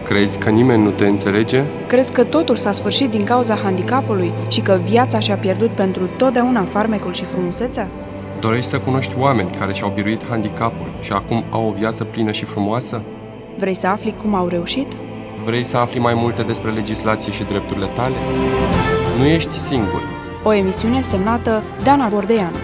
Crezi că nimeni nu te înțelege? Crezi că totul s-a sfârșit din cauza handicapului și că viața și-a pierdut pentru totdeauna farmecul și frumusețea? Dorești să cunoști oameni care și-au biruit handicapul și acum au o viață plină și frumoasă? Vrei să afli cum au reușit? Vrei să afli mai multe despre legislație și drepturile tale? Nu ești singur. O emisiune semnată Dana Gordeanu.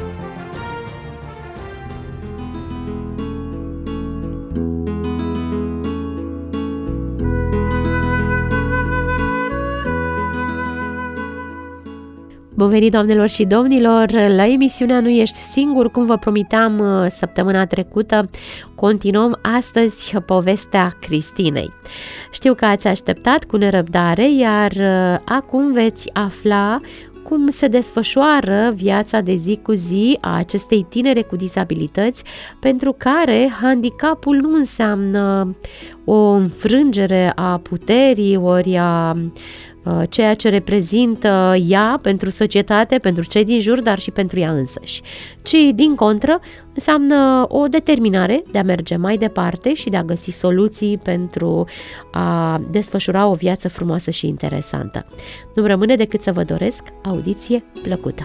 Bun venit, doamnelor și domnilor, la emisiunea Nu ești singur. Cum vă promiteam săptămâna trecută, continuăm astăzi povestea Cristinei. Știu că ați așteptat cu nerăbdare, iar acum veți afla cum se desfășoară viața de zi cu zi a acestei tinere cu dizabilități, pentru care handicapul nu înseamnă o înfrângere a puterii ori a ceea ce reprezintă ea pentru societate, pentru cei din jur, dar și pentru ea însăși, ci din contră înseamnă o determinare de a merge mai departe și de a găsi soluții pentru a desfășura o viață frumoasă și interesantă. Nu-mi rămâne decât să vă doresc audiție plăcută.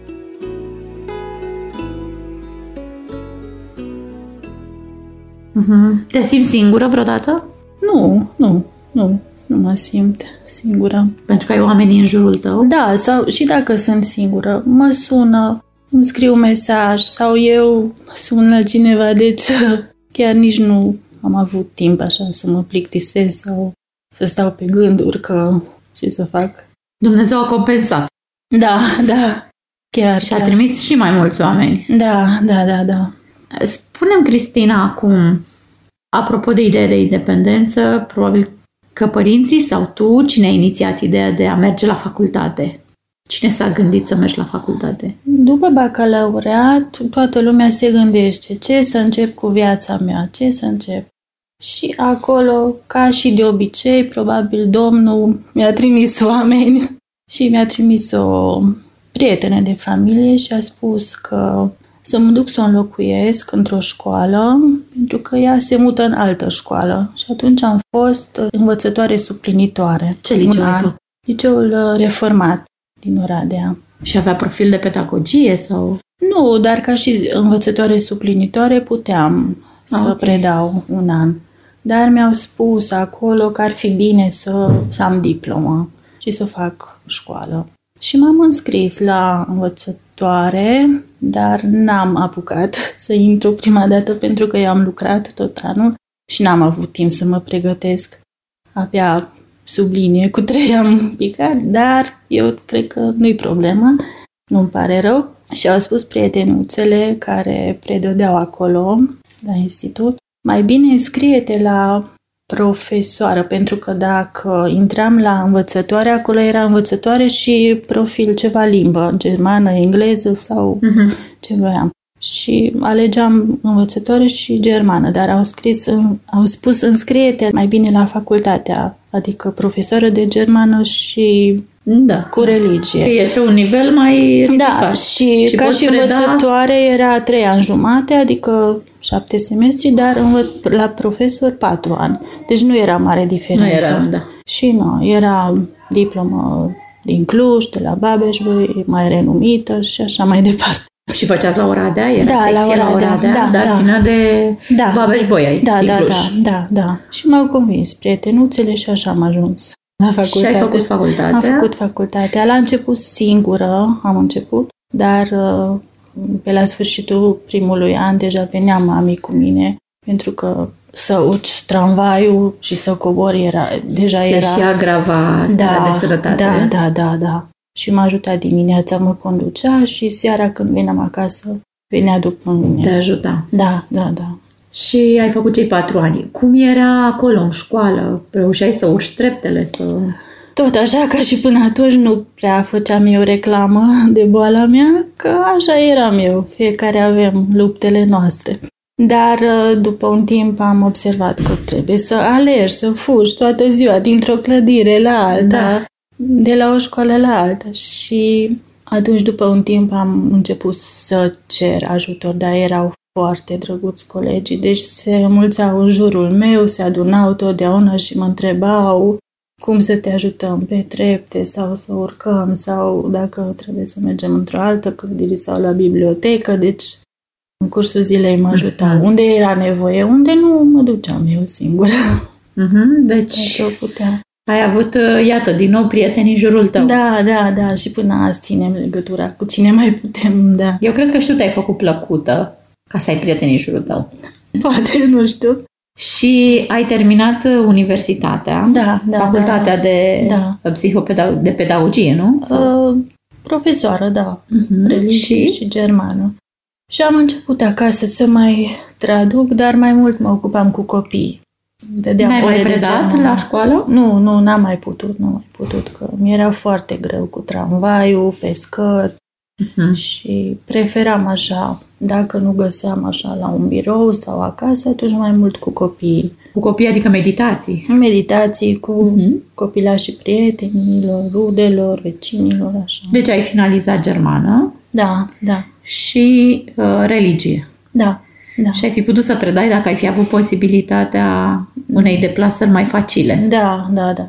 Te simți singură vreodată? Nu mă simt singură. Pentru că ai oamenii în jurul tău? Da, sau și dacă sunt singură, mă sună, îmi scriu un mesaj sau eu sună cineva, deci chiar nici nu am avut timp așa să mă plictisesc sau să stau pe gânduri că ce să fac. Dumnezeu a compensat. Da, chiar. Și a trimis și mai mulți oameni. Da. Spune-mi, Cristina, acum, apropo de ideea de independență, probabil că părinții sau tu, cine a inițiat ideea de a merge la facultate? Cine s-a gândit să mergi la facultate? După bacalaureat, toată lumea se gândește ce să încep cu viața mea, ce să încep. Și acolo, ca și de obicei, probabil Domnul mi-a trimis oameni și mi-a trimis o prietenă de familie și a spus că să mă duc să o înlocuiesc într-o școală, pentru că ea se mută în altă școală. Și atunci am fost învățătoare suplinitoare. Ce liceu ai făcut? Liceul Reformat din Oradea. Și avea profil de pedagogie sau? Nu, dar ca și învățătoare suplinitoare puteam să predau un an. Dar mi-au spus acolo că ar fi bine să am diplomă și să fac școală. Și m-am înscris la învățătoare, dar n-am apucat să intru prima dată pentru că eu am lucrat tot anul și n-am avut timp să mă pregătesc. Abia sub linie cu 3 am picat, dar eu cred că nu-i problemă, nu-mi pare rău. Și au spus prietenuțele care predădeau acolo, la institut, mai bine înscrie-te la profesoară, pentru că dacă intram la învățătoare, acolo era învățătoare și profil ceva limbă, germană, engleză sau ce voiam. Și alegeam învățătoare și germană, dar au spus înscrie-te mai bine la facultatea, adică profesoră de germană și cu religie. Este un nivel mai ridicat. Da, și ca și învățătoare era 3 ani jumate, adică 7 semestri, dar la profesor 4 ani. Deci nu era mare diferență. Nu era, Și era diplomă din Cluj, de la Babeș-Bolyai, mai renumită și așa mai departe. Și făceați la Oradea? Era secție la Oradea, dar ținea de Babeș-Bolyai. Da. Și m-au convins prietenuțele și așa am ajuns la facultate. Și ai făcut facultatea? Am făcut facultatea. La început singură am început, dar pe la sfârșitul primului an deja venea mami cu mine, pentru că să urci tramvaiul și să cobori era... și agrava starea de sănătate. Da. Și m-a ajutat dimineața, mă conducea și seara când veneam acasă, venea după mine. Te ajuta. Da. Și ai făcut cei 4 ani. Cum era acolo, în școală? Reușeai să urci treptele, să... Tot așa, ca și până atunci nu prea făceam eu reclamă de boala mea, că așa eram eu, fiecare avem luptele noastre. Dar după un timp am observat că trebuie să alergi, să fugi toată ziua dintr-o clădire la alta, de la o școală la alta. Și atunci, după un timp, am început să cer ajutor, dar erau foarte drăguți colegii, deci se înmulțeau în jurul meu, se adunau totdeauna și mă întrebau cum să te ajutăm pe trepte sau să urcăm sau dacă trebuie să mergem într-o altă clădire sau la bibliotecă, deci în cursul zilei mă ajutau. Unde era nevoie, unde nu, mă duceam eu singură. Deci Dacă putea. ai avut, iată, din nou prieteni în jurul tău. Da, și până azi ținem legătura cu cine mai putem, da. Eu cred că și tu te-ai făcut plăcută ca să ai prieteni în jurul tău. Poate, nu știu. Și ai terminat universitatea, facultatea de pedagogie, nu? Profesoară, da, religie și germană. Și am început acasă să mai traduc, dar mai mult mă ocupam cu copii. N-ai mai predat la școală? Nu, n-am mai putut, că mi era foarte greu cu tramvaiul, pe scări și preferam așa, dacă nu găseam așa la un birou sau acasă, atunci mai mult cu copii. Cu copii, adică meditații? Meditații cu copilașii prietenilor, rudelor, vecinilor, așa. Deci ai finalizat germană? Da. Și religie? Da. Și ai fi putut să predai dacă ai fi avut posibilitatea unei deplasări mai facile? Da.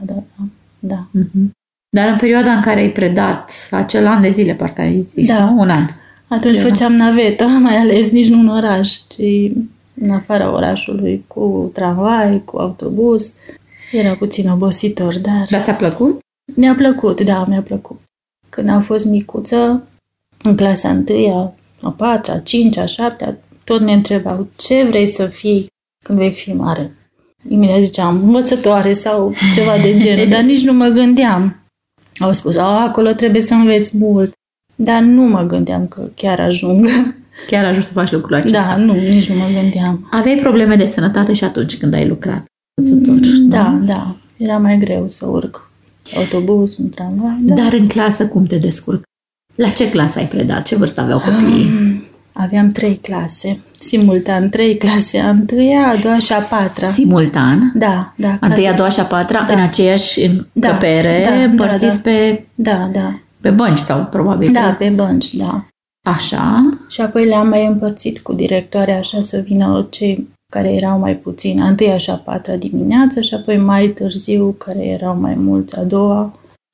Dar în perioada în care ai predat, acel an de zile, parcă ai zis, nu? Un an. Atunci făceam navetă, mai ales nici nu în oraș, ci în afara orașului, cu tramvai, cu autobuz. Era puțin obositor, dar... Dar ți-a plăcut? Mi-a plăcut. Când am fost micuță, în clasa 1-a, a 4-a, 5-a, 7-a, tot ne întrebau ce vrei să fii când vei fi mare. Imediat ziceam învățătoare sau ceva de genul, dar nici nu mă gândeam. Au spus, acolo trebuie să înveți mult. Dar nu mă gândeam că chiar ajung. Chiar ajung să faci lucrul acesta. Da, nici nu mă gândeam. Aveai probleme de sănătate și atunci când ai lucrat învățător? Da. Era mai greu să urc autobuz, un tramvai. Da. Dar în clasă cum te descurc? La ce clasă ai predat? Ce vârstă aveau copiii? Aveam 3 clase. Simultan 3 clase. A 1-a, a 2-a și a 4-a. Simultan? Da. A 1-a, a 2-a și a 4-a în aceeași încăpere, împărțiți pe... Da. Pe bănci sau probabil? Da, pe bănci, da. Așa. Și apoi le-am mai împărțit cu directoarea așa să vină cei care erau mai puțini. A 1-a și a 4-a dimineață și apoi mai târziu, care erau mai mulți, a 2-a,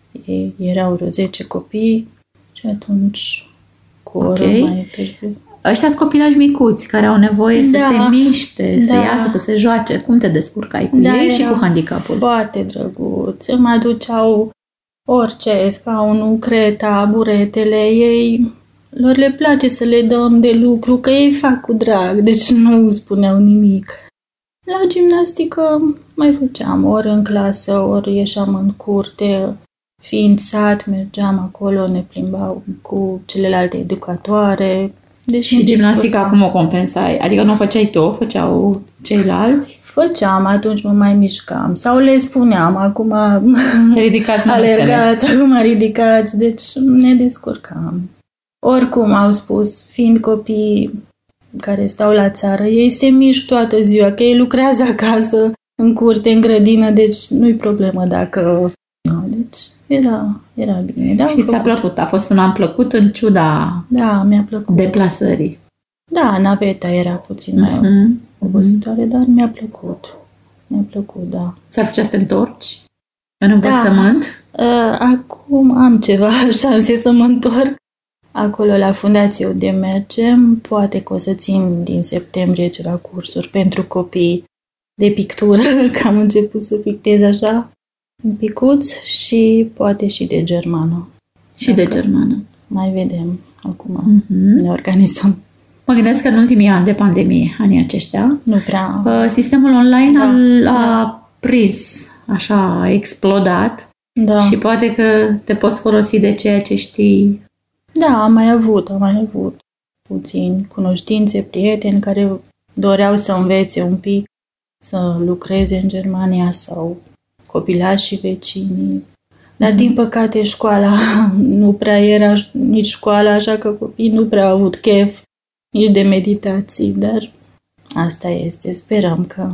erau vreo 10 copii și atunci cu o oră mai târziu. Ăștia-s copilași micuți care au nevoie să se miște, să iasă, să se joace. Cum te descurcai cu ei și cu handicapul? Foarte drăguț. Îmi aduceau orice, scaunul, creta, buretele. Ei, lor le place să le dăm de lucru, că ei fac cu drag, deci nu spuneau nimic. La gimnastică mai făceam, ori în clasă, ori ieșeam în curte. Fiind sat, mergeam acolo, ne plimbau cu celelalte educatoare. Deci și gimnastica cum o compensai? Adică nu o făceai tu, o făceau ceilalți? Făceam, atunci mă mai mișcam. Sau le spuneam, acum ridicați alergați, acum ridicați. Deci ne descurcam. Oricum au spus, fiind copii care stau la țară, ei se mișc toată ziua, că ei lucrează acasă, în curte, în grădină, deci nu-i problemă dacă... Deci era bine. Da, și ți-a plăcut? A fost un an plăcut în ciuda mi-a plăcut. Deplasării? Da, naveta era puțin mai obositoare, dar mi-a plăcut. Mi-a plăcut, da. Ți-ar plăcea să te întorci în învățământ? Acum am ceva șanse să mă întorc. Acolo la Fundație unde mergem, poate că o să țin din septembrie ceva cursuri pentru copii de pictură, că am început să pictez așa un picuț și poate și de germană. Și de germană. Mai vedem acum. Ne organizăm. Mă gândesc că în ultimii ani de pandemie, anii aceștia, nu prea... sistemul online a prins, așa, a explodat și poate că te poți folosi de ceea ce știi. Da, am mai avut puțini cunoștințe, prieteni care doreau să învețe un pic, să lucreze în Germania sau copilașii vecinii. Dar, din păcate, școala nu prea era nici școala, așa că copiii nu prea au avut chef nici de meditații, dar asta este. Sperăm că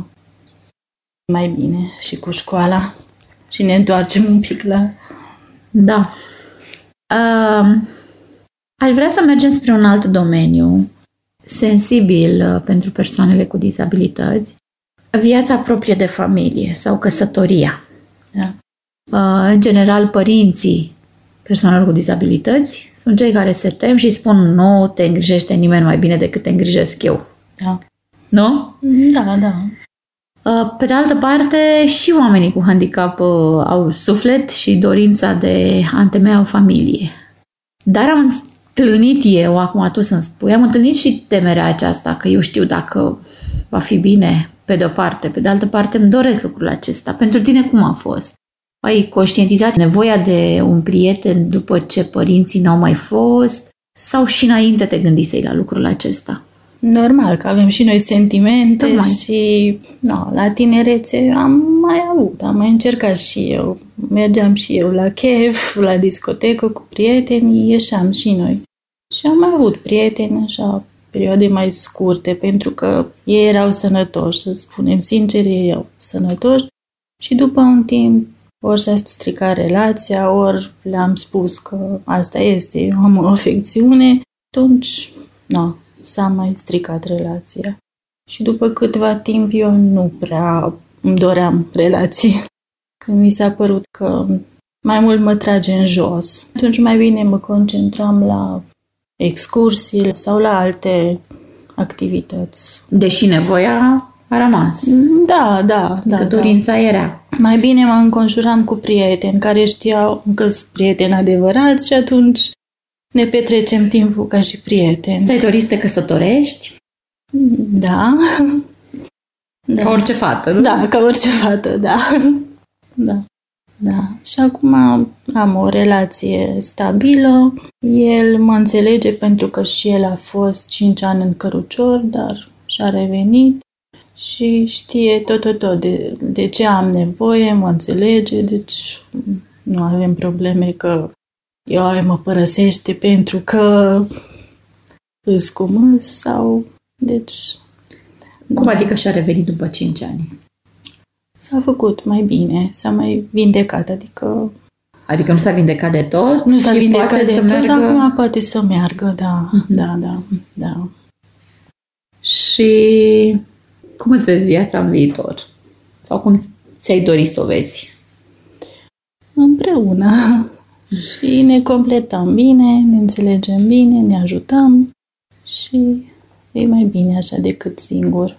mai bine și cu școala și ne întoarcem un pic la... Da. Aș vrea să mergem spre un alt domeniu, sensibil pentru persoanele cu dizabilități, viața proprie de familie sau căsătoria. Da. În general, părinții persoanelor cu dizabilități sunt cei care se tem și spun nu te îngrijește nimeni mai bine decât te îngrijesc eu. Da. Nu? Da, da. Pe de altă parte, și oamenii cu handicap au suflet și dorința de a întemeia o familie. Dar am întâlnit eu, acum tu să-mi spui, am întâlnit și temerea aceasta că eu știu dacă va fi bine pe de-o parte, pe de altă parte îmi doresc lucrul acesta. Pentru tine cum a fost? Ai conștientizat nevoia de un prieten după ce părinții n-au mai fost? Sau și înainte te gândisei la lucrul acesta? Normal că avem și noi sentimente Tocmai. și la tinerețe am mai încercat și eu. Mergeam și eu la chef, la discotecă cu prietenii, ieșeam și noi. Și am mai avut prieteni așa, perioade mai scurte, pentru că ei erau sănătoși, să spunem sincer, ei erau sănătoși și după un timp ori s-a stricat relația, ori le-am spus că asta este, eu am o afecțiune, atunci, s-a mai stricat relația. Și după câtva timp eu nu prea îmi doream relații. Când mi s-a părut că mai mult mă trage în jos. Atunci mai bine mă concentram la excursii sau la alte activități. Deși nevoia a rămas. Da. Că dorința era. Mai bine mă înconjuram cu prieteni care știau că sunt prieteni adevărați și atunci ne petrecem timpul ca și prieteni. Ți-ai dorit să te căsătorești? Da. Ca orice fată, nu? Da, ca orice fată, da. Și acum am o relație stabilă. El mă înțelege pentru că și el a fost 5 ani în cărucior, dar și-a revenit și știe tot de ce am nevoie, mă înțelege, deci nu avem probleme că mă părăsește pentru că îs cu mâs sau... Deci... Cum adică și-a revenit după 5 ani? S-a făcut mai bine, s-a mai vindecat, adică... Adică nu s-a vindecat de tot? Nu s-a vindecat poate de să tot, meargă... acum poate să meargă, da. Și cum îți vezi viața în viitor? Sau cum ți-ai dorit să o vezi? Împreună. Și ne completăm bine, ne înțelegem bine, ne ajutăm și e mai bine așa decât singur.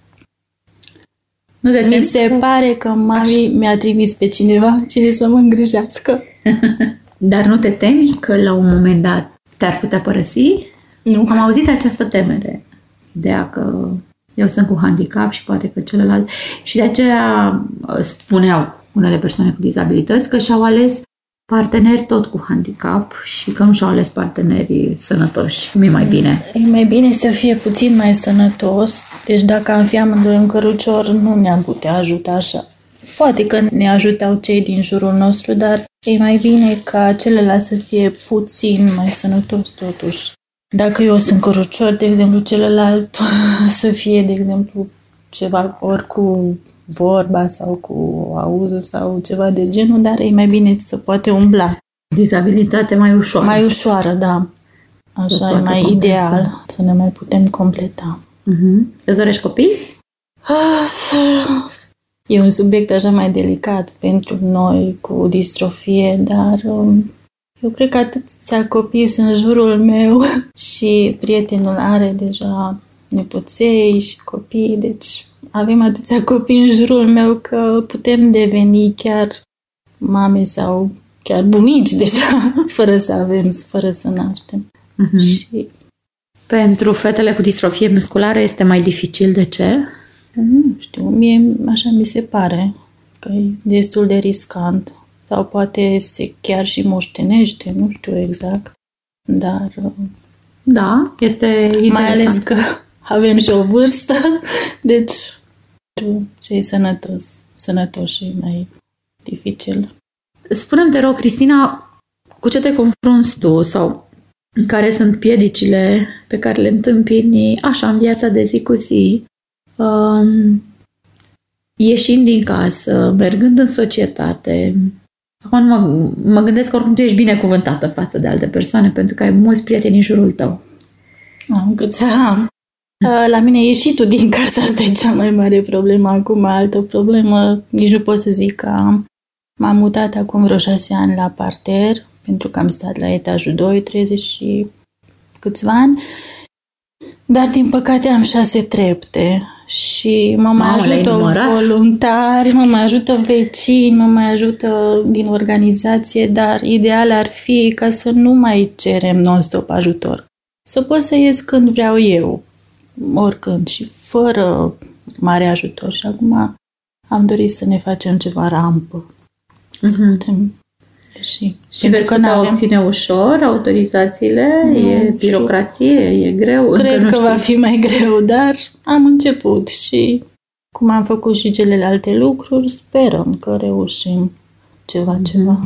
Mi se pare că mami mi-a trimis pe cineva cine să mă îngrijească. Dar nu te temi că la un moment dat te-ar putea părăsi? Nu. Am auzit această temere. Ideea că eu sunt cu handicap și poate că celălalt... Și de aceea spuneau unele persoane cu dizabilități că și-au ales parteneri tot cu handicap și că nu și-au ales parteneri sănătoși. Cum e mai bine? E mai bine să fie puțin mai sănătos. Deci dacă am fi amândoi în cărucior, nu ne-am putea ajuta așa. Poate că ne ajutau cei din jurul nostru, dar e mai bine ca celălalt să fie puțin mai sănătos totuși. Dacă eu sunt cărucior, de exemplu, celălalt să fie, de exemplu, ceva ori cu vorba sau cu auzul sau ceva de genul, dar e mai bine să poate umbla. Dizabilitate mai ușoară. Mai ușoară, da. Așa e mai ideal să ne mai putem completa. Îți dorești copii? E un subiect așa mai delicat pentru noi cu distrofie, dar eu cred că atâția copii sunt în jurul meu și prietenul are deja nepoței și copii, deci avem atâția copii în jurul meu că putem deveni chiar mame sau chiar bunici deja, fără să naștem. Și... Pentru fetele cu distrofie musculară este mai dificil, de ce? Nu știu, mie așa mi se pare că e destul de riscant. Sau poate se chiar și moștenește, nu știu exact. Dar... Da, este interesant. Mai ales că avem și o vârstă, deci ce e sănătos și mai dificil. Spune-mi, te rog, Cristina, cu ce te confrunți tu sau care sunt piedicile pe care le întâmpini așa în viața de zi cu zi, ieșind din casă, mergând în societate. Acum mă gândesc că oricum tu ești binecuvântată față de alte persoane pentru că ai mulți prieteni în jurul tău. Câți am? La mine ieșitul din casa asta e cea mai mare problemă. Acum, altă problemă, nici nu pot să zic că am. M-am mutat acum vreo 6 ani la parter, pentru că am stat la etajul 2, 30 și câțiva ani. Dar, din păcate, am 6 trepte și mă mai ajută voluntari, mă mai ajută vecini, mă mai ajută din organizație, dar ideal ar fi ca să nu mai cerem non-stop ajutor. Să pot să ies când vreau eu, oricând și fără mare ajutor. Și acum am dorit să ne facem ceva rampă. Să putem ieși. Și veți putea obține ușor autorizațiile? E birocrație? E greu? Cred că va fi mai greu, dar am început și cum am făcut și celelalte lucruri, sperăm că reușim ceva.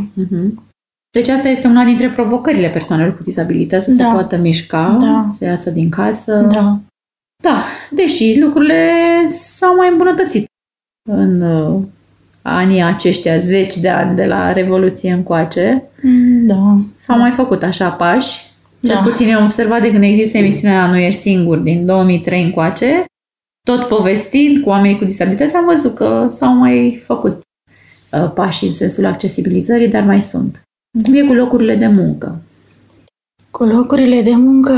Deci asta este una dintre provocările persoanelor cu dizabilități, să se poată mișca, să iasă din casă. Da, deși lucrurile s-au mai îmbunătățit în anii aceștia, 10 de ani de la Revoluție încoace. S-au mai făcut așa pași. Cel puțin am observat de când există emisiunea Nu ești singur din 2003 încoace, tot povestind cu oamenii cu disabilități, am văzut că s-au mai făcut pași în sensul accesibilizării, dar mai sunt. Cum e cu locurile de muncă? Cu locurile de muncă,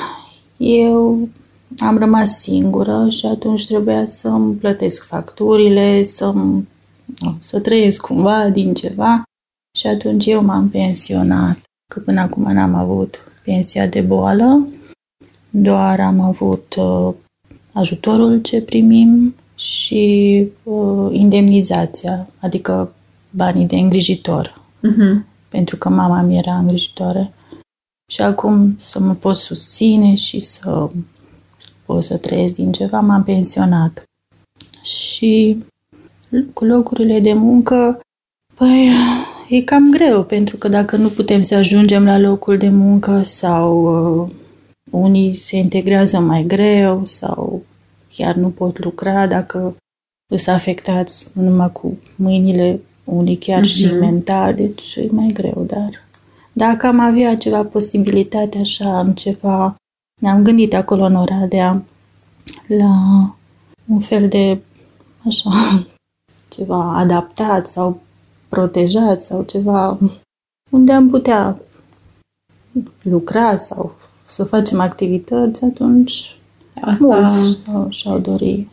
eu am rămas singură și atunci trebuia să-mi plătesc facturile, să trăiesc cumva din ceva și atunci eu m-am pensionat, că până acum n-am avut pensia de boală, doar am avut ajutorul ce primim și indemnizația, adică banii de îngrijitor, pentru că mama mi era îngrijitoare. Și acum să mă pot susține și să pot să trăiesc din ceva, m-am pensionat. Și cu locurile de muncă, păi, e cam greu, pentru că dacă nu putem să ajungem la locul de muncă sau unii se integrează mai greu sau chiar nu pot lucra dacă sunt afectați numai cu mâinile, unii chiar și mental, deci e mai greu, dar dacă am avea ceva posibilitate așa, în ceva, ne-am gândit acolo în Oradea la un fel de așa, ceva adaptat sau protejat sau ceva unde am putea lucra sau să facem activități, atunci mulți și-au dori.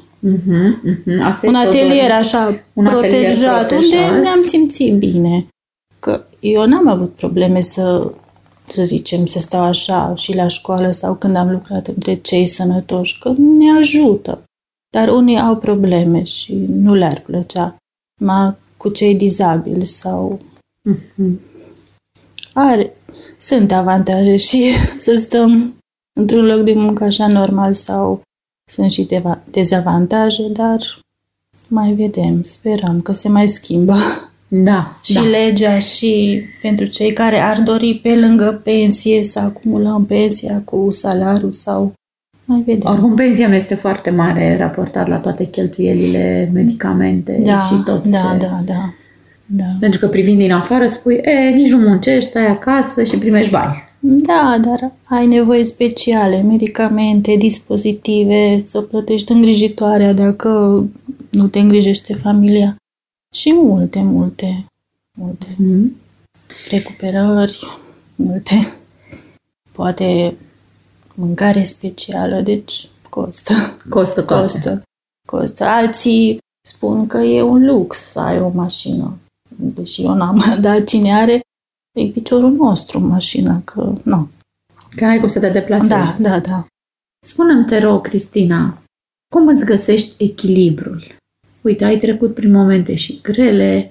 Un atelier așa protejat, unde ne-am simțit bine. Că eu n-am avut probleme să zicem, să stau așa și la școală sau când am lucrat între cei sănătoși, că ne ajută. Dar unii au probleme și nu le-ar plăcea. Cu cei dizabili sau... Sunt avantaje și să stăm într-un loc de muncă așa normal sau sunt și dezavantaje, dar mai vedem, sperăm că se mai schimbă. Și legea și pentru cei care ar dori pe lângă pensie să acumulăm pensia cu salariul sau mai vedem. Oricum, pensia nu este foarte mare raportat la toate cheltuielile, medicamente și tot ce... Da. Pentru că privind din afară spui, nici nu muncești, stai acasă și primești bani. Da, dar ai nevoie speciale, medicamente, dispozitive, să plătești îngrijitoarea dacă nu te îngrijește familia. Și multe. Recuperări, multe. Poate mâncare specială, deci costă. Alții spun că e un lux să ai o mașină. Deși eu n-am, dar cine are, e piciorul nostru în mașină, că nu. Că n-ai cum să te deplasezi. Da. Spune-mi, te rog, Cristina, cum îți găsești echilibrul? Uite, ai trecut prin momente și grele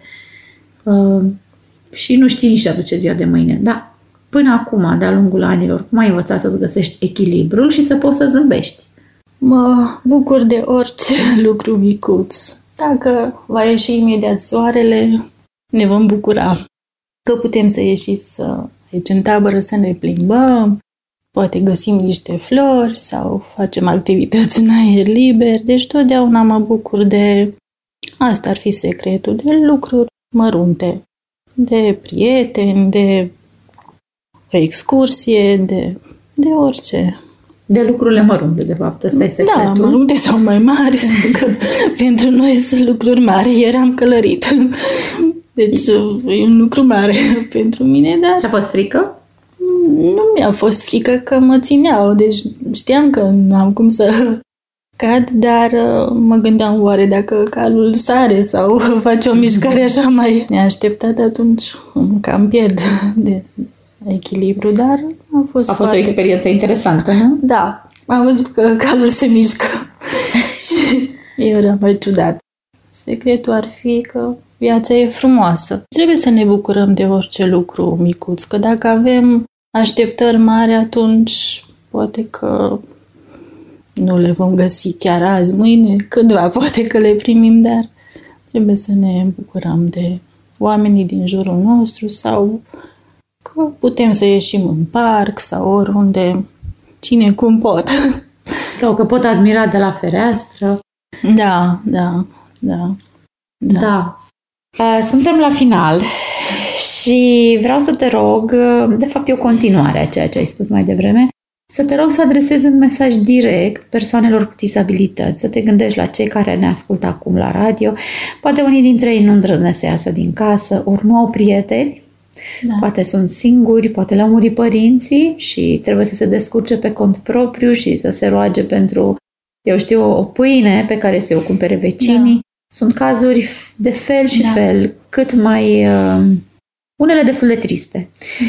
și nu știi nici ce aduce ziua de mâine. Dar până acum, de-a lungul anilor, cum ai învățat să-ți găsești echilibrul și să poți să zâmbești? Mă bucur de orice lucru micuț. Dacă va ieși imediat soarele, ne vom bucura că putem să ieșim aici în tabără să ne plimbăm, poate găsim niște flori sau facem activități în aer liber. Deci totdeauna mă bucur de... Asta ar fi secretul, de lucruri mărunte, de prieteni, de o excursie, de orice. De lucrurile mărunte, de fapt, ăsta este secretul. Da, mărunte sau mai mari, că pentru noi sunt lucruri mari. Eram călărit. Deci e un lucru mare pentru mine, dar... Ți-a fost frică? Nu mi-a fost frică că mă țineau, deci știam că nu am cum să cad, dar mă gândeam oare dacă calul sare sau face o mișcare așa mai neașteptată, atunci cam pierd de echilibru, dar a fost o experiență interesantă, nu? Da, am văzut că calul se mișcă și era mai ciudat. Secretul ar fi că viața e frumoasă. Trebuie să ne bucurăm de orice lucru micuț, că dacă avem așteptări mari, atunci poate că nu le vom găsi chiar azi, mâine, cândva, poate că le primim, dar trebuie să ne bucurăm de oamenii din jurul nostru sau că putem să ieșim în parc sau oriunde, cine cum pot. Sau că pot admira de la fereastră. Da. Suntem la final și vreau să te rog, de fapt e o continuare a ceea ce ai spus mai devreme, să te rog să adresezi un mesaj direct persoanelor cu dizabilități, să te gândești la cei care ne ascultă acum la radio. Poate unii dintre ei nu îndrăznesc să iasă din casă, ori nu au prieteni, poate sunt singuri, poate le-au murit părinții și trebuie să se descurce pe cont propriu și să se roage pentru, eu știu, o pâine pe care să o cumpere vecinii. Sunt cazuri de fel și fel, cât mai... unele destul de triste.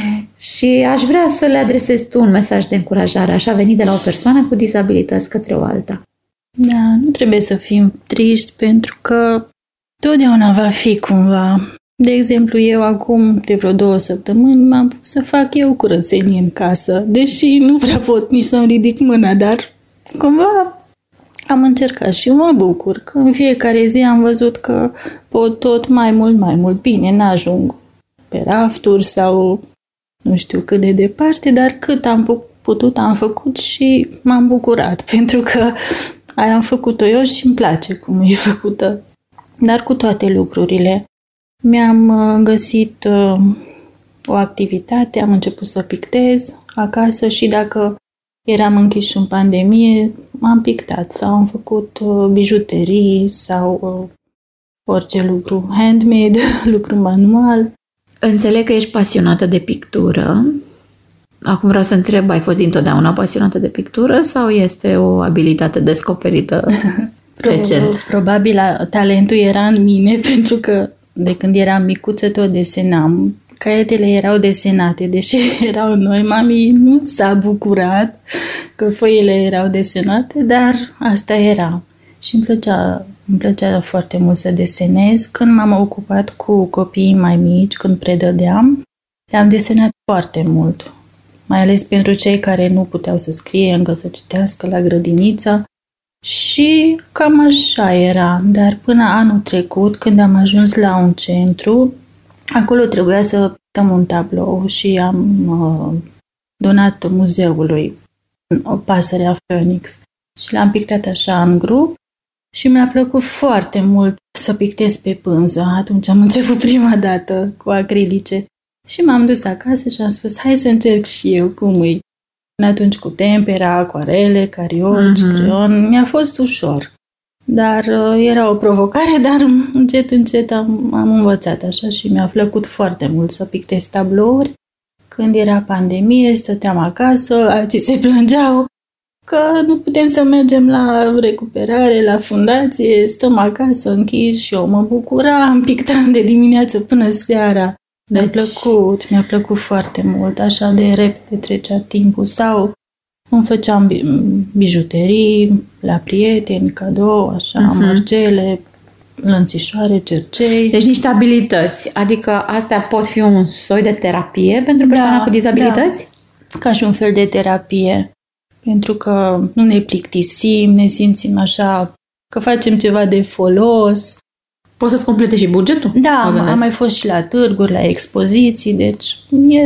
Și aș vrea să le adresezi tu un mesaj de încurajare, așa venit de la o persoană cu dizabilități către o alta. Da, nu trebuie să fim triști pentru că totdeauna va fi cumva. De exemplu, eu acum, de vreo 2 săptămâni, m-am pus să fac eu curățenie în casă, deși nu prea pot nici să-mi ridic mâna, dar cumva am încercat și mă bucur că în fiecare zi am văzut că pot tot mai mult. Bine, n-ajung pe rafturi sau nu știu cât de departe, dar cât am putut am făcut și m-am bucurat, pentru că aia am făcut-o eu și îmi place cum e făcută. Dar cu toate lucrurile, mi-am găsit o activitate, am început să pictez acasă și dacă eram închiși în pandemie, m-am pictat sau am făcut bijuterii sau orice lucru handmade, lucru manual. Înțeleg că ești pasionată de pictură. Acum vreau să întreb, ai fost dintotdeauna pasionată de pictură sau este o abilitate descoperită recent? Probabil talentul era în mine, pentru că de când eram micuță tot desenam. Caietele erau desenate, deși erau noi. Mami nu s-a bucurat că foile erau desenate, dar asta era. Și îmi plăcea foarte mult să desenez. Când m-am ocupat cu copiii mai mici, când predădeam, le-am desenat foarte mult. Mai ales pentru cei care nu puteau să scrie, încă să citească la grădiniță. Și cam așa era. Dar până anul trecut, când am ajuns la un centru, acolo trebuia să pictăm un tablou și am donat muzeului o pasăre a Phoenix. Și l-am pictat așa în grup și mi-a plăcut foarte mult să pictez pe pânză. Atunci am început prima dată cu acrilice. Și m-am dus acasă și am spus, hai să încerc și eu cum îi. Până atunci cu tempera, acuarele, carioli, creion, mi-a fost ușor. Dar era o provocare, dar încet am învățat așa și mi-a plăcut foarte mult să pictez tablouri. Când era pandemie, stăteam acasă, alții se plângeau că nu putem să mergem la recuperare, la fundație, stăm acasă închiși și eu mă bucuram, pictam de dimineață până seara. Mi-a plăcut foarte mult, așa de repede trecea timpul. Sau îmi făceam bijuterii la prieteni, cadou, așa, mărgele, lănțișoare, cercei. Deci niște abilități, adică astea pot fi un soi de terapie pentru persoana cu dizabilități? Da, ca și un fel de terapie, pentru că nu ne plictisim, ne simțim așa că facem ceva de folos. Poți să-ți complete și bugetul? Da, am mai fost și la târguri, la expoziții, deci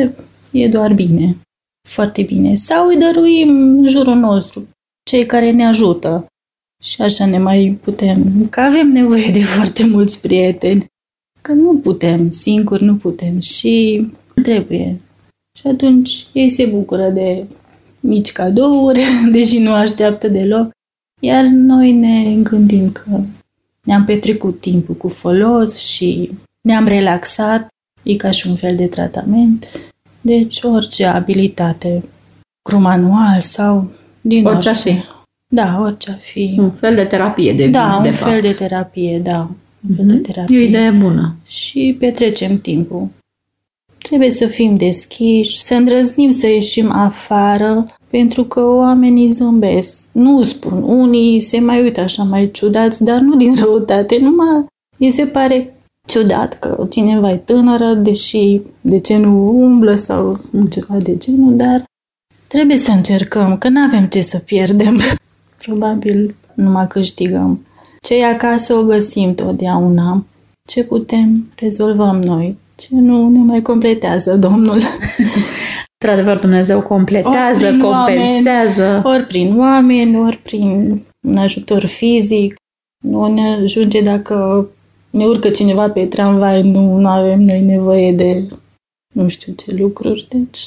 e doar bine. Foarte bine. Sau îi dăruim în jurul nostru, cei care ne ajută. Și așa ne mai putem, că avem nevoie de foarte mulți prieteni. Că nu putem, singuri nu putem și trebuie. Și atunci ei se bucură de mici cadouri, deși nu așteaptă deloc. Iar noi ne gândim că ne-am petrecut timpul cu folos și ne-am relaxat, e ca și un fel de tratament. Deci orice abilitate, manual sau din orice ar fi. Da, orice ar fi. Un fel de terapie de fapt. Fel de terapie, da. Un fel de terapie. E o idee bună. Și petrecem timpul. Trebuie să fim deschiși, să îndrăznim să ieșim afară, pentru că oamenii zâmbesc. Nu spun, unii se mai uită așa mai ciudați, dar nu din răutate, numai îi se pare ciudat că cineva e tânără, deși de ce nu umblă sau ceva de genul, dar trebuie să încercăm, că nu avem ce să pierdem. Probabil numai câștigăm. Ce e acasă o găsim totdeauna. Ce putem, rezolvăm noi. Ce nu ne mai completează Domnul. Într-adevăr, Dumnezeu completează, compensează. Ori prin oameni, ori prin un ajutor fizic. Nu ne ajunge dacă ne urcă cineva pe tramvai, nu avem noi nevoie de nu știu ce lucruri, deci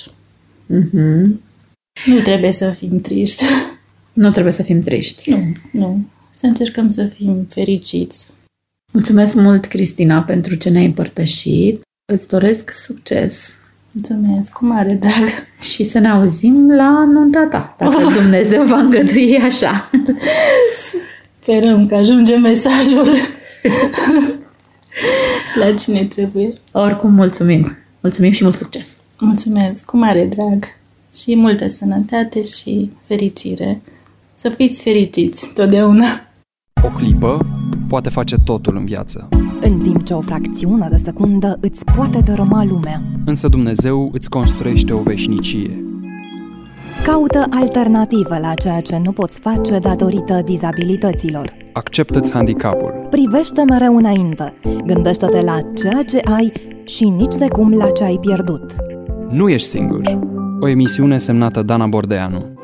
nu trebuie să fim triști. Nu trebuie să fim triști. Nu. Să încercăm să fim fericiți. Mulțumesc mult, Cristina, pentru ce ne-ai împărtășit. Îți doresc succes. Mulțumesc, cu mare drag. Și să ne auzim la nunta ta, dacă Dumnezeu va îngădui așa. Sperăm că ajunge mesajul la cine trebuie. Oricum, mulțumim. Mulțumim și mult succes. Mulțumesc, cu mare drag. Și multă sănătate și fericire. Să fiți fericiți totdeauna. O clipă poate face totul în viață. În timp ce o fracțiune de secundă îți poate dărâma lumea. Însă Dumnezeu îți construiește o veșnicie. Caută alternative la ceea ce nu poți face datorită dizabilităților. Acceptă-ți handicapul. Privește mereu înainte. Gândește-te la ceea ce ai și nici de cum la ce ai pierdut. Nu ești singur. O emisiune semnată Dana Bordeanu.